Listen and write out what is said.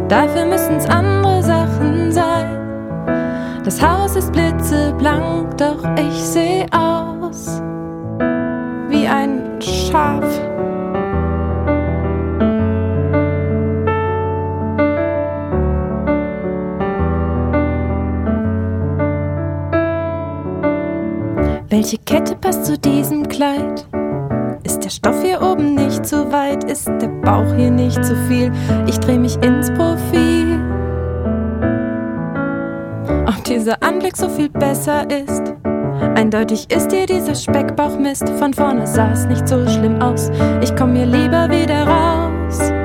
Dafür müssen's andere Sachen sein. Das Haus ist blitzeblank, doch ich seh aus wie ein Schaf. Welche Kette passt zu diesem Kleid? Ist der Stoff hier oben nicht zu weit? Ist der Bauch hier nicht zu viel? Ich dreh mich ins Profil. Ob dieser Anblick so viel besser ist? Eindeutig ist hier dieser Speckbauchmist. Von vorne sah es nicht so schlimm aus. Ich komm hier lieber wieder raus.